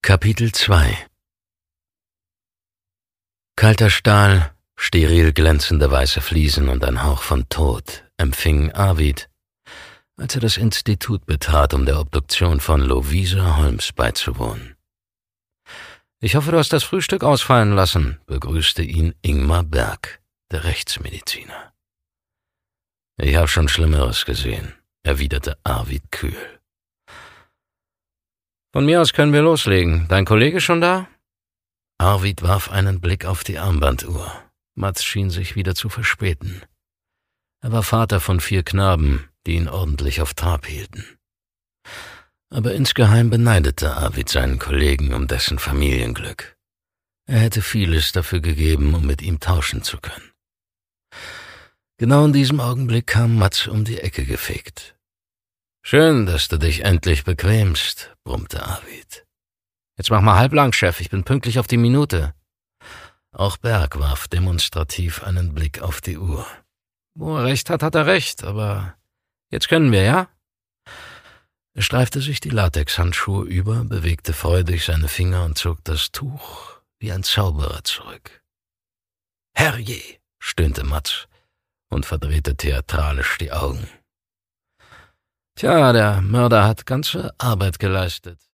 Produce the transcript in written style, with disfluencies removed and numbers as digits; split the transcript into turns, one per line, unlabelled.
Kapitel 2 Kalter Stahl, steril glänzende weiße Fliesen und ein Hauch von Tod empfingen Arvid, als er das Institut betrat, um der Obduktion von Lovisa Holmes beizuwohnen. »Ich hoffe, du hast das Frühstück ausfallen lassen«, begrüßte ihn Ingmar Berg, der Rechtsmediziner. »Ich habe schon Schlimmeres gesehen«, erwiderte Arvid kühl. »Von mir aus können wir loslegen. Dein Kollege schon da?« Arvid warf einen Blick auf die Armbanduhr. Mats schien sich wieder zu verspäten. Er war Vater von 4 Knaben, die ihn ordentlich auf Trab hielten. Aber insgeheim beneidete Arvid seinen Kollegen um dessen Familienglück. Er hätte vieles dafür gegeben, um mit ihm tauschen zu können. Genau in diesem Augenblick kam Mats um die Ecke gefegt. »Schön, dass du dich endlich bequemst«, brummte Arvid. »Jetzt mach mal halblang, Chef, ich bin pünktlich auf die Minute.« Auch Berg warf demonstrativ einen Blick auf die Uhr. »Wo er recht hat, hat er recht, aber jetzt können wir, ja?« Er streifte sich die Latexhandschuhe über, bewegte freudig seine Finger und zog das Tuch wie ein Zauberer zurück. »Herrje«, stöhnte Mats und verdrehte theatralisch die Augen. »Tja, der Mörder hat ganze Arbeit geleistet.«